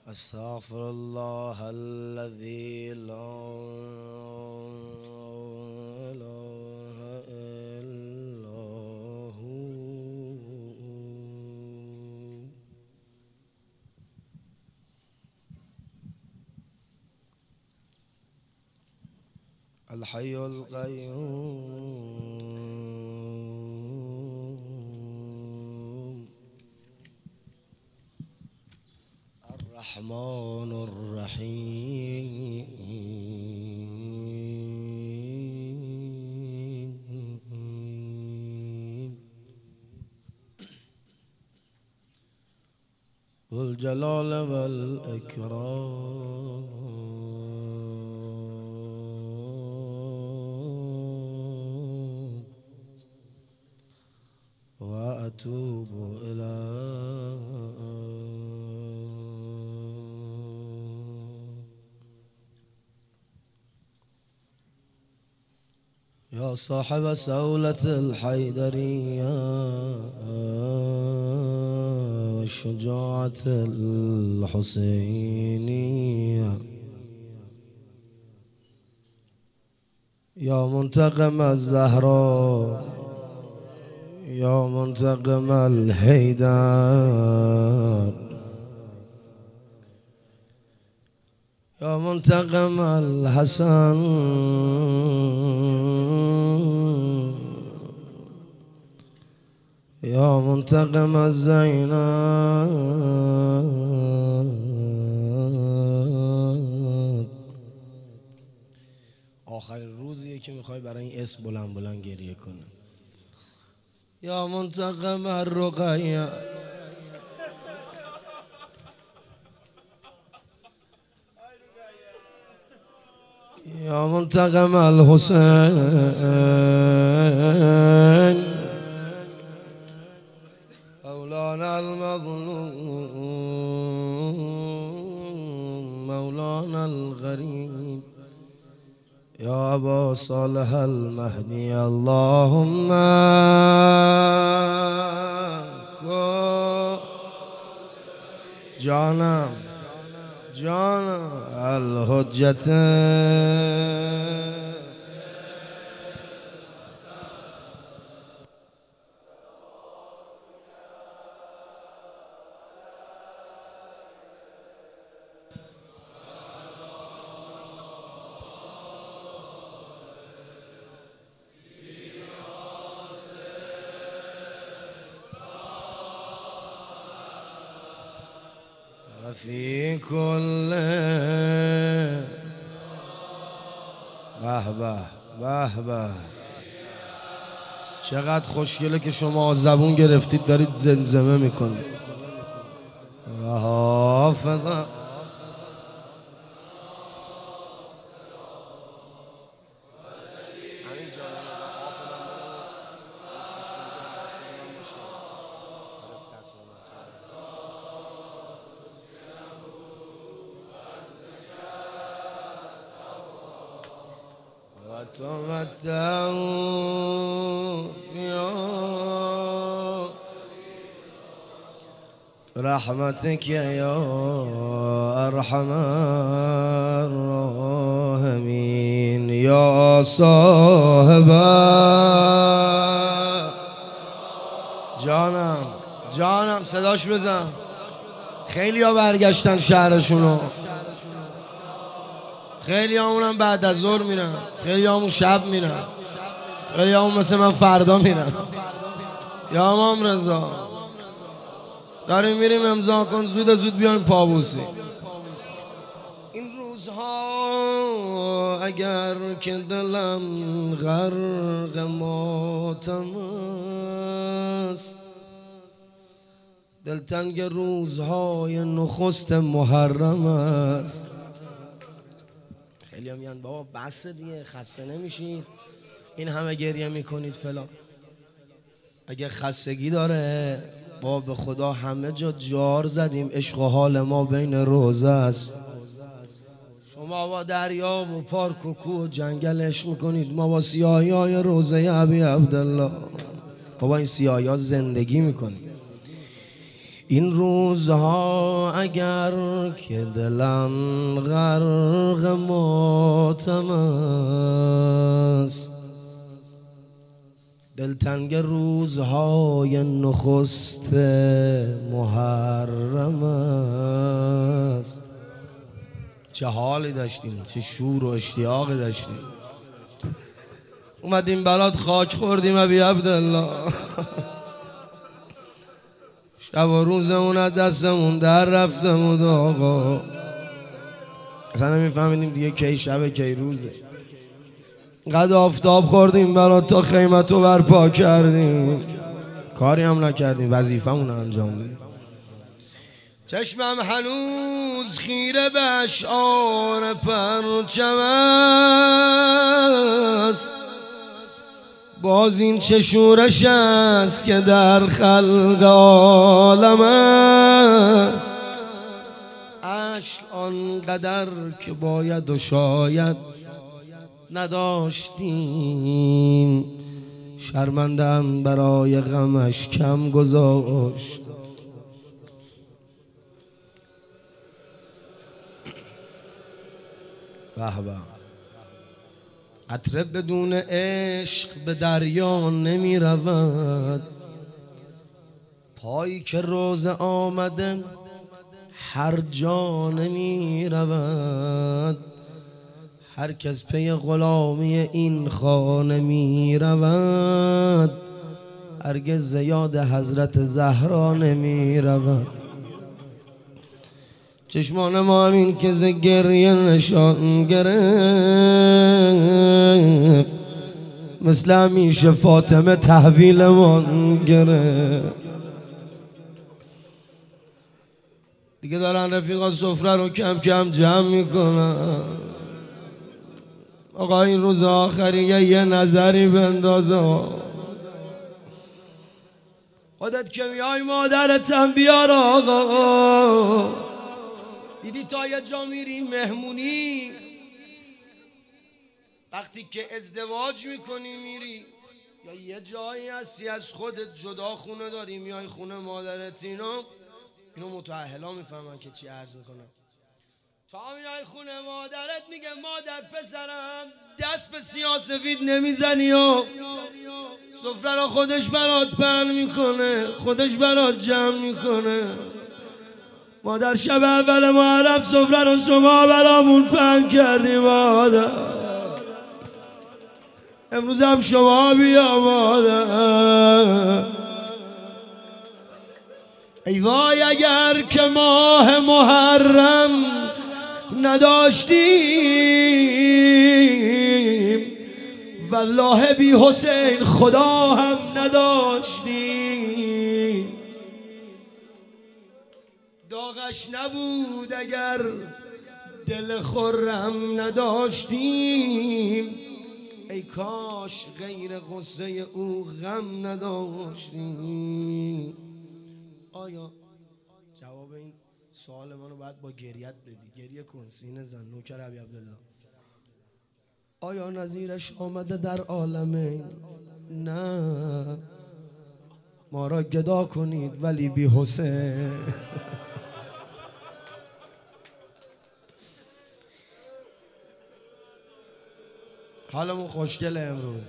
استغفر الله الذي لا اله الا هو الحي القيوم الرحمن الرحيم ذو الجلال والإكرام وأتوب يا صاحب سولة الحيدرية والشجاعة الحسينية يا منتقم الزهراء يا منتقم الحيدر يا منتقم الحسن يا منتقم الزینب. آخرین روزیه که میخوای برای این اسم بلند بلند گریه کنی. یا منتقم الرقیه یا منتقم الحسین مولانا المظلوم مولانا الغريب يا أبا صالح المهدي اللهم جانا الحجة وفي كل به به به به. چقدر خوشگله که شما زبون گرفتید دارید زمزمه میکنید. حافظ وتمتعوا يا برحمتك يا أرحم الراحمين يا صاحب جانم صداش بزن. خیلی ها برگشتن شهرشونو، خیلی همونم بعد از ظهر میرن، خیلی همون شب میرن، خیلی همون مثل من فردا میرن. یا امام رضا داریم میریم امضا کن زود بیایم پابوسی. این روزها اگر که دلم غرق ماتم است، دلتنگ روزهای نخست محرم است. خیلی هم میگن بابا بس دیگه خسته نمیشید این همه گریه میکنید فلان. اگه خستگی داره با به خدا همه جا جار زدیم، عشق و حال ما بین روزه است. شما با دریا و پارک و کوه و جنگل عشق میکنید، ما با سیاهی های روزه ابی عبدالله، ما با این سیاهی ها زندگی میکنیم. این روزها اگر که دلم غرق ماتم است، دلتنگ روزهای نخست محرم است. چه حالی داشتیم، چه شور و اشتیاقی داشتیم. اومدیم برات خاک خوردیم ابی عبدالله. شب و روزمون از دستمون در رفته بود آقا، اصلا نمیفهمیدیم دیگه کی شبه کی روزه. قد آفتاب خوردیم برات تا خیمتو برپا کردیم، کاری هم نکردیم، وظیفمون انجام دادیم. چشمم هنوز خیره به اشعار پرچم است، باز این چه شورش است که در خلق عالم است. عشق آنقدر که باید و شاید نداشتیم، شرمندم برای غمش کم گذاشت. به به، قطره بدون عشق به دریا نمی رود، پایی که روز آمده هر جا نمی رود. هر کس پی غلامی این خانه می رود، هرگز زیاد حضرت زهرا نمی رود. چشمان ما همین که ز گریه نشان گرفت، مثل همیشه فاطمه تحویلمان گرفت. دیگه دارن رفیقا سفره رو کم کم جمع میکنن. آقا این روز آخریه یه نظری بندازه، خودت که میای مادرتم بیار آقا. دیدی تا یه جا میری مهمونی، وقتی که ازدواج میکنی میری یا یه جایی هستی از خودت جدا خونه داری میای خونه مادرت، اینو متأهلا میفهمن که چی عرض میکنم. تا میای خونه مادرت میگه مادر پسرم دست به سیاه‌سفید نمیزنی و سفره رو خودش برات پهن میکنه، خودش برات جمع میکنه. مادر شب اول محرم سفره رو شما برامون پهن کردی مادر، امروز هم شما بیا مادر. ای وای اگر که ماه محرم نداشتیم، والله بی حسین خدا هم نداشتیم. داغش نبود اگر دل خرم نداشتیم، ای کاش غیر غصه او غم نداشتیم. آیا جواب این سوال منو باید با گریت بدی؟ گریه کن، سینه زن، نوکر ابی عبدالله. آیا نظیرش آمده در عالمین؟ نه، ما را گدا کنید ولی بی حسین. حالمون خوشگله امروز.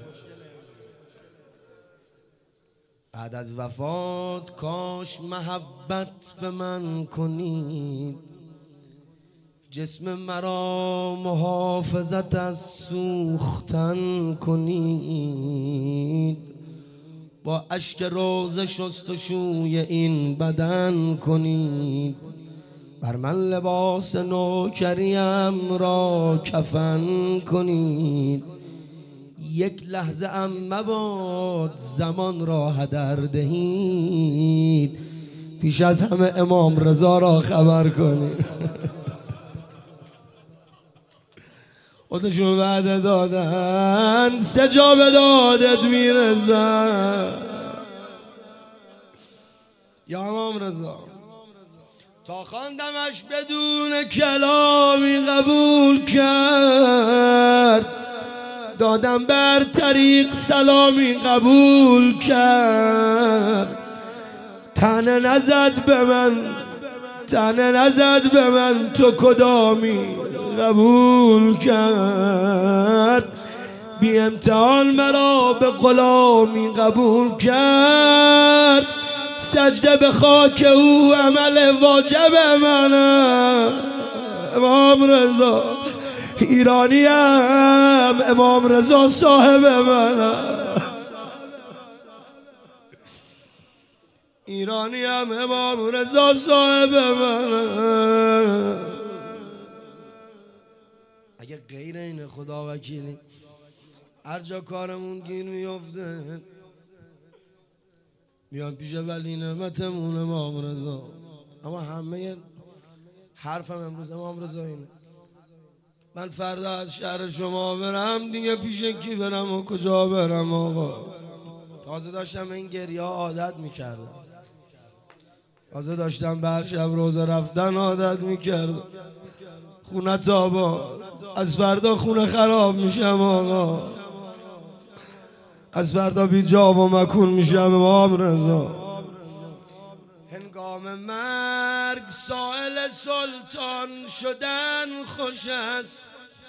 بعد از وفات کاش محبت به من کنید، جسم مرا محافظت از سوختن کنید، با اشک روزه شستشوی این بدن کنید، بر من لباس نوکریم را کفن کنید. یک لحظه ام مباد زمان را هدر دهید، پیش از همه امام رضا را خبر کنید. خودشون وعده دادن 3 جا به دادت میرسن یا امام رضا. تا خواندمش بدون کلامی قبول کرد، دادم بر طریق سلامی قبول کرد. تنه نزد به من، تنه نزد به من، تو کدامی قبول کرد. بی امتحان مرا به غلامی قبول کرد. سجده به خاک او عمل واجب منه. امام رضا ایرانیم، امام رضا صاحب منه. ایرانیم، امام رضا صاحب منه. اگه غیر این خدا وکیلی هر جا کارمون گیر میفته میاد پیش ولی نعمتمون امام رضا. اما همه حرفم امروز امام رضا اینه. من فردا از شهر شما برم دیگه پیش کی برم و کجا برم آقا؟ تازه داشتم این گریه عادت میکردم، تازه داشتم به هر شب روزه رفتن عادت میکردم. خونه تابا، از فردا خونه خراب میشم آقا، از فردا بی جا و مکون میشم امام رضا. هنگام مرگ سائل سلطان شدن خوش است.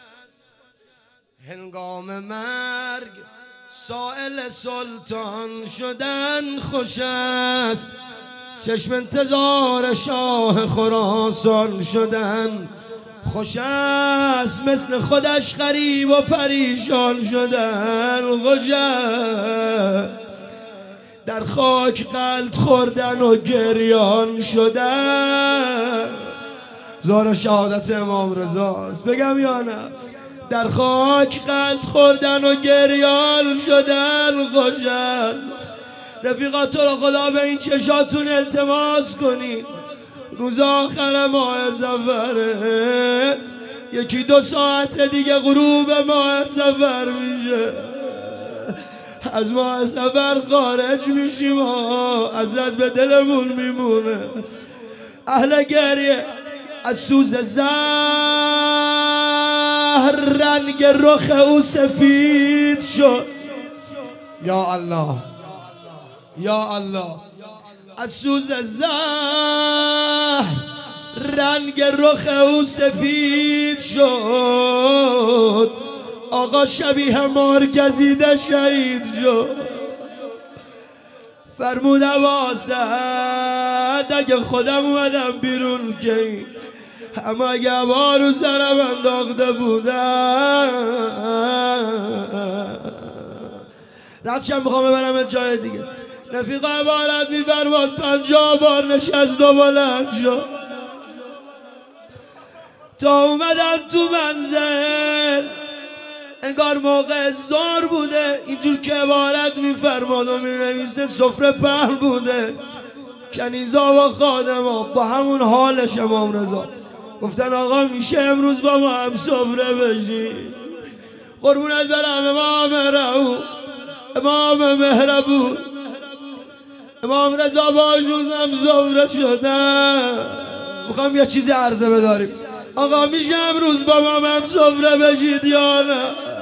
هنگام مرگ سائل سلطان شدن خوش است. چشم انتظار شاه خراسان شدن خوش است. مثل خودش غریب و پریشان شدن خوش است. در خاک قلط خوردن و گریان شدن. زار شهادت امام رضاست، بگم یا نه؟ در خاک قلط خوردن و گریان شدن خوش است. رفیقا تو رو خدا به این چشاتون التماس کنید، روز آخر ماه سفره، یکی 2 ساعت دیگه غروب ماه سفر میشه. از ماه سفر خارج میشیم و حضرت به دلمون میمونه. اهل گریه از سوز زهر رنگ رخ او سفید شد. یا الله یا الله. از سوز زهر رنگ رخ او سفید شد. آقا شبیه مار گزیده شهید شد. فرمود واسد اگه خودم اومدم بیرون که، اما اگه هوا رو سرم انداخته بودم ردشم میخوام ببرم جای دیگه. رفیق عبارت میفرماد 50 بار نشست و بلند شد تا اومدم تو منزل. انگار موقع ظهر بوده، اینجور که عبارت میفرماد و مینویسه سفره پهن بوده. کنیزا و خادما با همون حالش امام رضا گفتن آقا میشه امروز با ما هم سفره بشیم؟ قربونت برم امام رعوف، امام مهربون، امام رضا باشون هم سفره شدن. میخوام یه چیزی عرضه بداریم. آقا میشه امروز با ما هم سفره بشید یا نه؟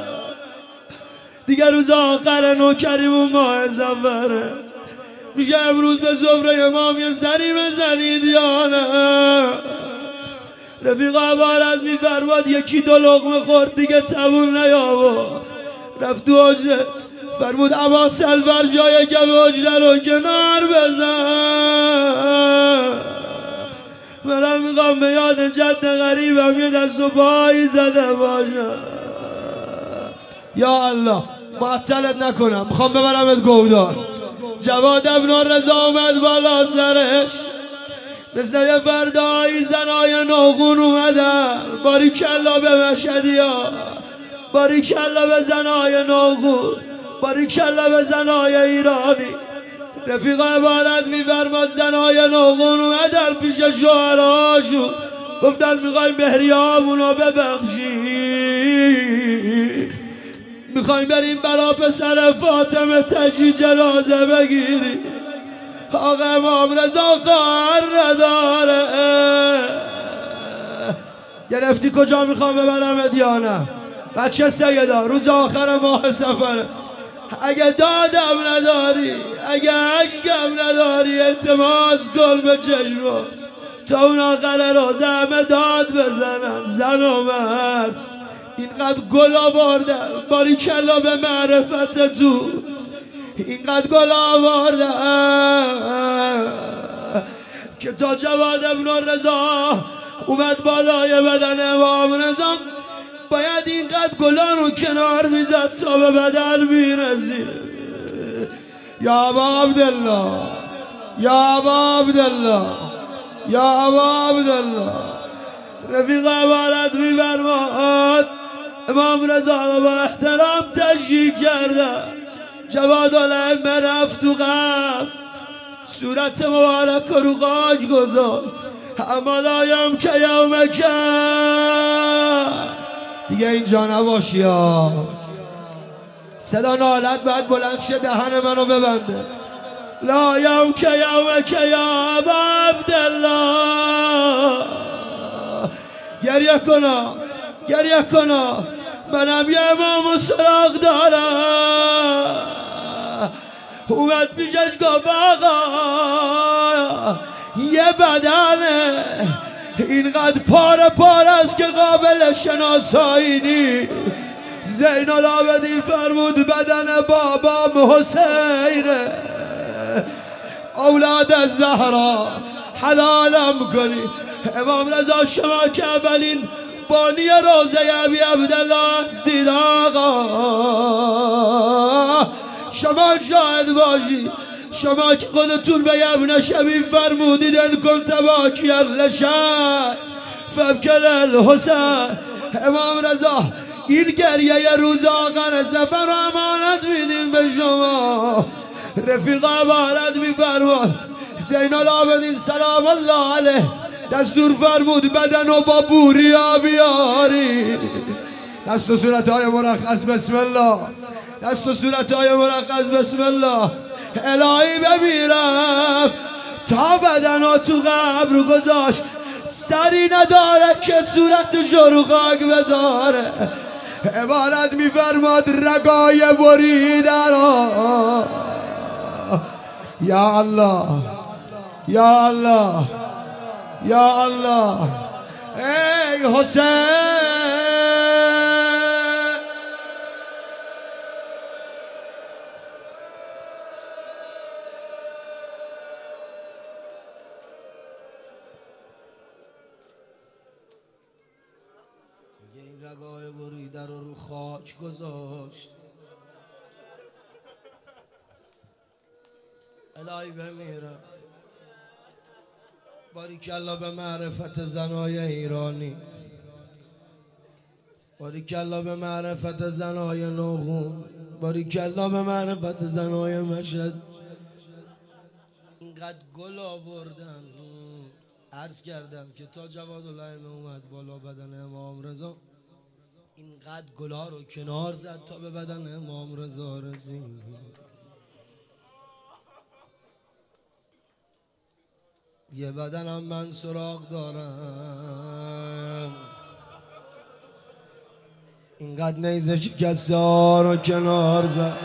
دیگه روز آخر نوکریمون ماه سفره. میشه امروز به سفره امام یه سری بزنید یا نه؟ رفیق عبارت میفرماد یکی 2 لقمه خورد دیگه تموم نیاورد. رفت تو حجره فرمود عباسل بر جای که به حجره رو کنار بزن. منم میخوام به یاد جد غریبم یه دست و پایی زده باشم. یا الله معطلت نکنم، میخوام ببرمت گودار. جواد ابن رضا اومد بالا سرش، مثل یه فردایی زنای نوغون اومدن. باریکلا به مشهدیا، باریکلا به زنای نوغون، باریکلا به زنای ایرانی. رفیق عبارت میفرماد زنای نوغون اومدن پیش شوهراشون گفتن میخوایم مهریامونو ببخشی، میخوایم بریم برا پسر فاطمه تجی جنازه بگیری. آقا امام رضا خواهر نداره. گرفتی کجا میخوام ببرم یا نه؟ بچه سیدا روز آخر ماه سفره، اگه دادم نداری، اگه عشقم نداری، التماس کن به چشمات تا اون آخر روز همه داد بزنن. زن و مرد اینقدر گل آوردن، باریکلا به معرفت تو، اینقدر گل آوردن که تا جواد ابن رضا اومد بالای بدن امام رضا باید اینقدر گلان رو کنار میزد تا به بدن میرسید. یا ابا عبدالله، یا ابا عبدالله، یا ابا عبدالله. رفیق عبارت میفرماد امام رضا رو با احترام تشییع کردن. جواد الائمه رفت تو قبر، صورت مبارک رو خاک گذاشت. اما لایم که یوم که دیگه اینجا نباشی ها. صدا نالت باید بلند شه، دهن منو ببنده. لایم که یوم که یا ابا عبدالله. گریه کنا، گریه کنا، منم یه امام سراغ دارم. اومد پیشش گفت آقا یه بدنه اینقدر پاره پاره است که قابل شناسایی نی. زین العابدین فرمود بدن بابام حسینه، اولاد الزهرا حلالم کنی. امام رضا شما که اولین بانی روزه ابی عبدالله هستید آقا، شما شاهد باشید. شما که خودتون به ابن شبیب فرمودید ان کنت باکیا لشیء فابکی الحسین. امام رضا این گریه روز آخر سفر امانت میدیم به شما. رفیق عبارت میفرماد زین العابدین سلام الله علیه دستور فرمود بدن و با بوریا بیاری. دست و صورتهای مرخص بسم الله، دست و صورتهای مرخص بسم الله. الهی بمیرم تا بدن و تو قبر گذاشت، سری نداره که صورتشو رو خاک بذاره. عبارت میفرماد رگای بریده را. یا الله، یا الله، یا الله. ای حسین این رگای بریده رو خاک گذاشت. الهی بمیرم باریکلا به معرفت زنای ایرانی، باریکلا به معرفت زنای نوخون، باریکلا به معرفت زنای مشهد. اینقدر گل آوردن. عرض کردم که تا جواد الائمه اومد بالا بدن امام رضا اینقدر گلا رو کنار زد تا به بدن امام رضا رسید. یه بدنم من سراغ دارم، اینقدر نیزه شکسته ها رو کنار زد.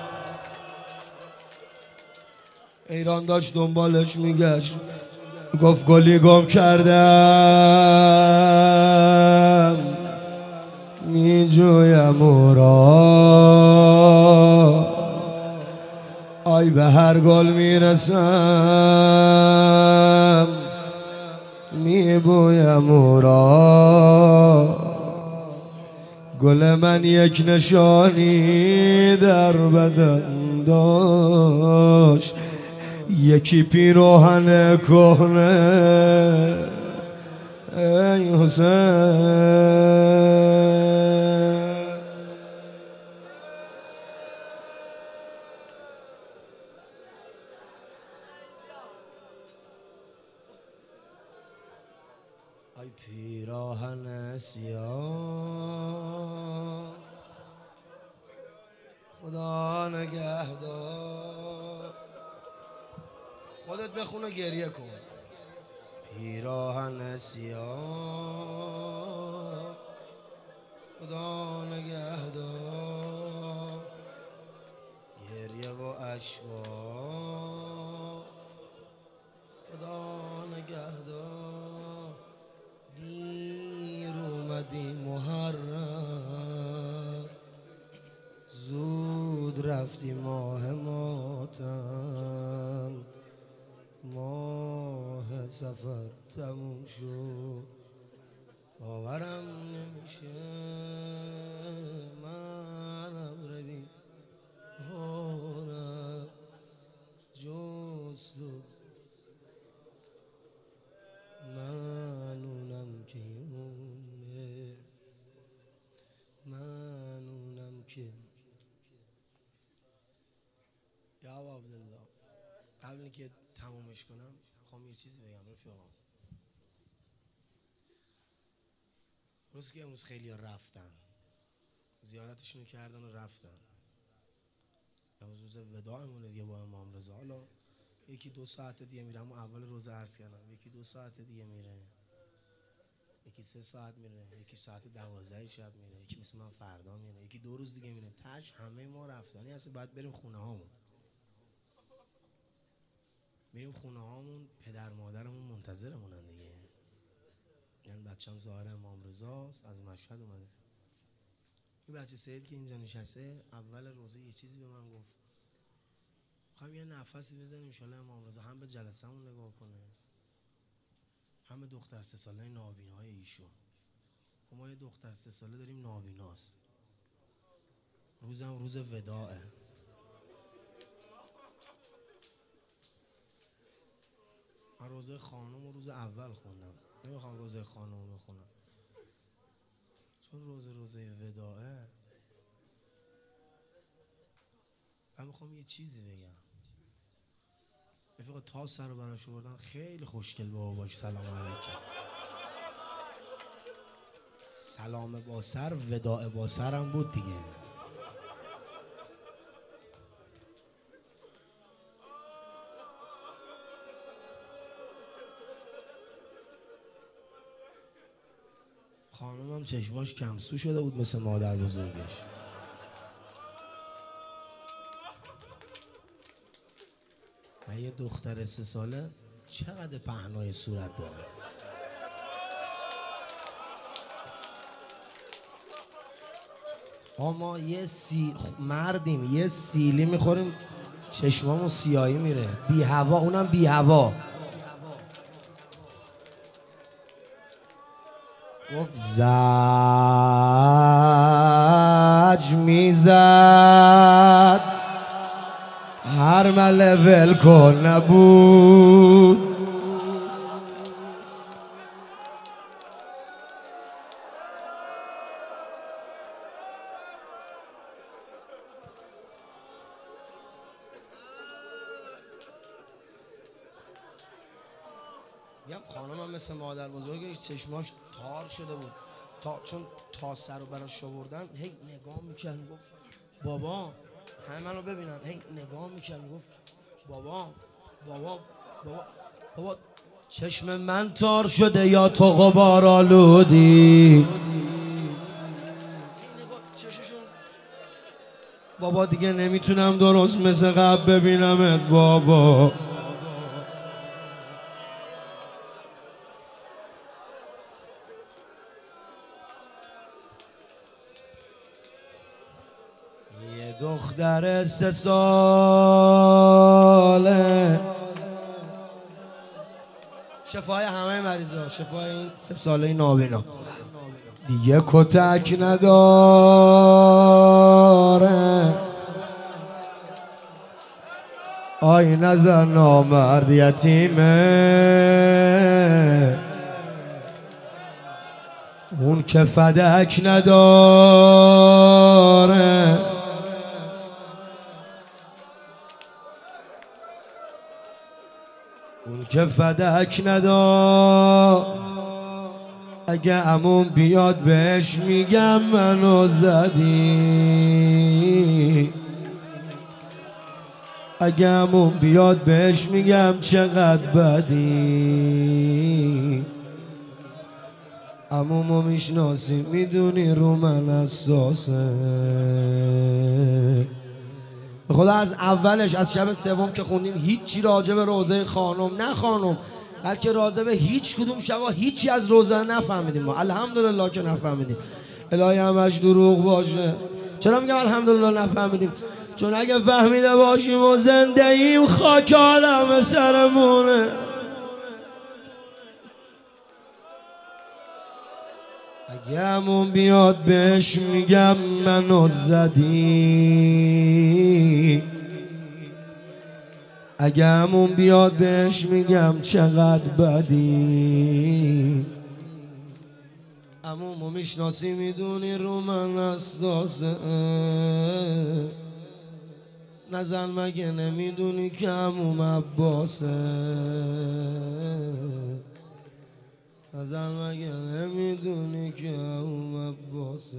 ایران داشت دنبالش میگشت، گفت گلی گم کردم میجویم او را. آی به هر گل میرسم میبویم او را. گل من یک نشانی در بدن داشت، یکی پیراهن کهنه. ای حسین ای پیراهن سیاه خدا نگهدار. خودت بخونه گریه کن. پیراهن سیاه خدا نگهدار. اومدی محرم، زود رفتی ماه ماتم، ماه سفر تموم شد، باورم نمیشه منم ردی هونم جز تو، منونم که اونه، منونم که یا عبدالله. قبل اینکه تمومش کنم میخوام یه چیزی بگم رفیقام. روز که امروز خیلی رفتن زیارتشونو کردن و رفتن، امروز روز وداعمونه دیگه با امام رضا. حالا یکی 2 ساعت دیگه میره، اما اول روزه عرض کردم یکی 2 ساعت دیگه میره، یکی 3 ساعت میره، یکی ساعت 12 شب میره، یکی مثل من فردا میره، یکی 2 روز دیگه میره. تاش همه ما رفتنی هست، باید بریم خونه هامون، میریم خونه هامون، پدر مادرمون منتظرمونن دیگه. یعنی بچه‌م ظاهر امام رضاست، از مشهد اومده. این بچه سید که اینجا نشسته اول روزه یه چیزی به من گفت، میخوایم یه نفسی بزنیم ان شاءالله امام رضا هم به جلسه‌مون نگاه کنه، هم به دختر 3 ساله نابیناهای ایشون. ما یه دختر 3 ساله داریم نابیناست، روزم روز وداعه. من روزه خانم رو روز اول خوندم، نمیخوام روزه خانم رو بخونم چون روزه وداعه. من میخوام یه چیزی بگم. رفیقا تا سر رو براش بردن خیلی خوشگل بابا باش، سلام علیکم، سلام با سر وداع با سرم بود دیگه. خانومم چشماش کمسو شده بود مثل مادر بزرگش. و یه دختر 3 ساله چقدر پهنای صورت داره. ما یه مردیم یه سیلی میخوریم چشمامون سیاهی میره، بی هوا، اونم بی هوا. گفت زج میزد هر مله ول کن نبود، میگم خانمم مثل مادر بزرگش چشماش تار شده بود، چون تا سر رو براش آوردن هی نگاه میکرد، گفت بابا همه منو ببینن، هی نگاه میکرد، گفت بابا بابا بابا بابا چشم من تار شده یا تو غبار آلودی. بابا دیگه نمیتونم درست مثل قبل ببینمت بابا. یه دختر 3 ساله، شفای همه مریضا، شفای این 3 ساله نابینا، دیگه کتک نداره، آی نزن نامرد یتیمه، اون که فدک نداره، اون که فدک نداره. اگه عموم بیاد بهش میگم منو زدی، اگه عموم بیاد بهش میگم چقدر بدی. عمومو میشناسی میدونی رو من اساسه. به خدا از اولش، از شب سوم که خوندیم هیچی راجع به روضه خانم، نه خانم بلکه راضی هیچ کدوم شبا هیچی از روزه نفهمیدیم ما. الحمدلله که نفهمیدیم. الهی همش دروغ باشه. چرا میگم الحمدلله نفهمیدیم؟ چون اگه فهمیده باشیم و زنده ایم خاک عالم سرمونه. اگه همون بیاد بهش میگم منو زدی، اگه همون بیاد بهش میگم چقدر بدی. عمومو میشناسی میدونی رو من اساسه، نزن مگه نمیدونی که عموم عباسه، نزن مگه نمیدونی که عموم عباسه،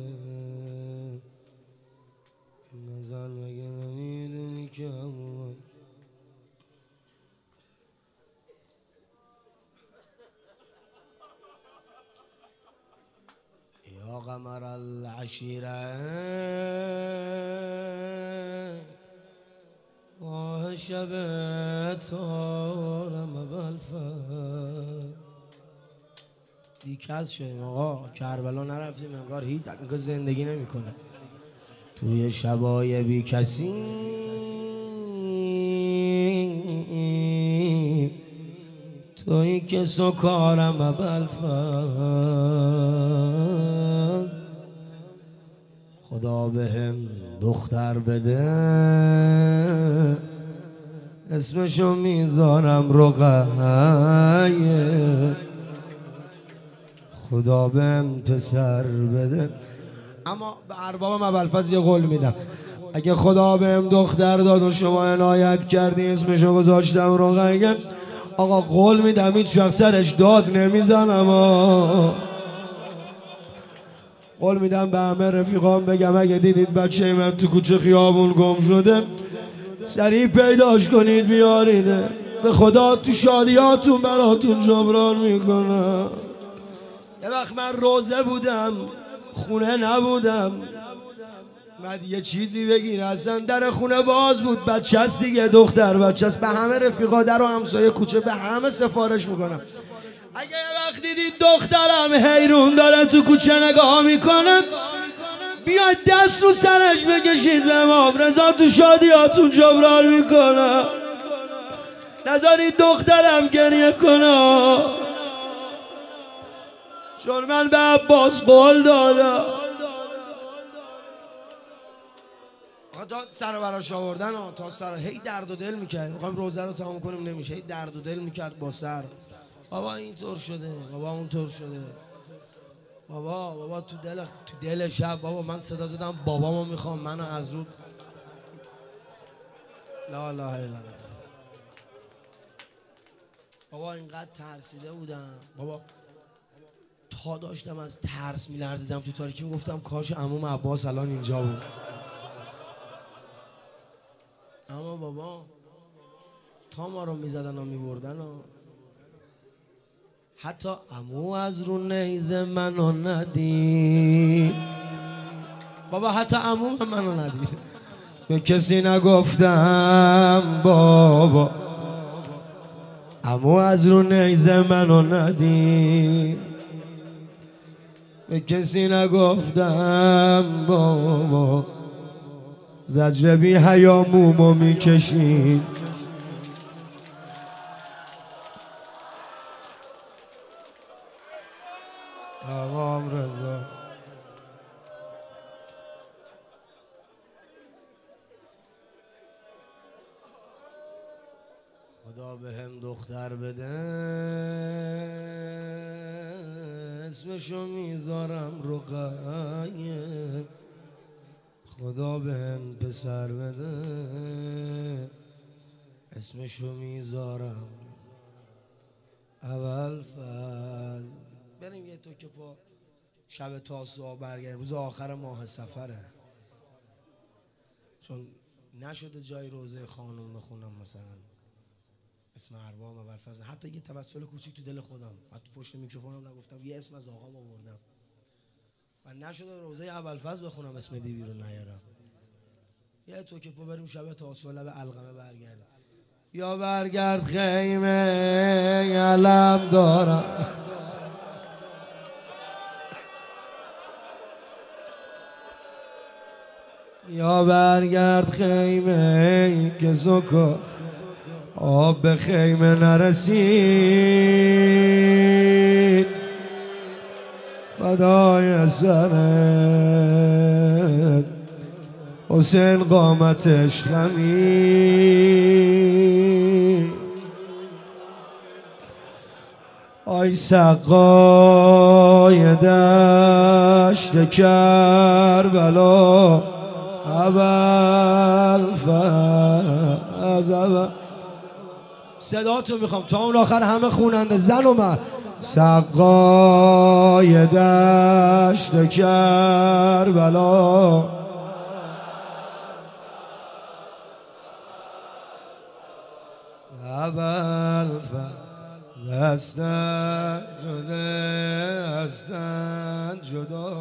نزن مگه نمیدونی که عموم. یا قمر العشیره آه شب تارم بالفر. بیکس شدیم آقا، کربلا نرفتیم انگار هیچ زندگی نمیکنه. توی شبای بی کسی توی که سکارم بالفر. خدا بهم دختر بده اسمشو میذارم رقیه، خدا بهم پسر بده. اما به ارباب ابوالفضل یه قول میدم، اگه خدا بهم دختر داد و شما عنایت کردی اسمشو گذاشتم رقیه، آقا قول میدم هیچ وقت سرش داد نمیزنم. قول میدم به همه رفیقام بگم اگه دیدید بچه من تو کوچه خیابون گم شده سریع پیداش کنید بیاریده، به خدا تو شادیاتون براتون جبران میکنم. یه وقت من روزه بودم خونه نبودم، بعد یه چیزی بگیر اصلا در خونه باز بود، بچه هست دیگه، دختر بچه هست. به همه رفیقا در و همسایه کوچه به همه سفارش میکنم اگه یه وقت دیدید دخترم حیرون داره تو کوچه نگاه میکنه بیاید دست رو سرش بکشید به ما، رضا تو شادیاتون جبران میکنه. نذارید دخترم گریه کنه، چون من به عباس قول دادم. تا سر براش آوردن تا سر هی درد و دل میکرد، میخوایم روزه رو تمام کنیم نمیشه، هی درد و دل میکرد با سر. بابا اینطور شده، بابا اونطور شده، بابا تو دل شب بابا من صدا زدم بابامو میخوام منو از رو لا اله الا الله. بابا اینقدر ترسیده بودم بابا، تا داشتم از ترس میلرزیدم تو تاریکی، میگفتم کاش عموم عباس الان اینجا بود. اما بابا تا ما رو میزدن و میبردن و حتی عمو از رو نیزه منو ندید، بابا حتی عمو منو ندید. به کسی نگفتم بابا عمو از رو نیزه منو ندید، به کسی نگفتم بابا زجر بی حیا مومو میکشید. امام رضا خدا بهم دختر بده اسمشو میذارم رقیه، خدا بهم پسر بده اسمشو میذارم ابوالفضل. بریم یه تو که پا شب تاسوعا برگردیم، روز آخر ماه سفره، چون نشده جای روزه خانم بخونم مثلا اسم ارباب ابوالفضل، حتی یه توسل کوچیک تو دل خودم، حتی پشت میکروفونم نگفتم یه اسم از آقام آوردم و نشده روزه ابوالفضل بخونم اسم بیبی رو نیارم. یه تو که پا بریم شب تاسوعا لب علقمه برگردیم. یا برگرد خیمه علم دارم، یا برگرد خیمه که زکا آب به خیمه نرسید، فدای سرت حسین قامتش خمید. آی سقای دشت کربلا اول فاز صداتو میخوام تا اون آخر همه خوننده زن و مرد. سقای دشت کربلا اول دستن جدا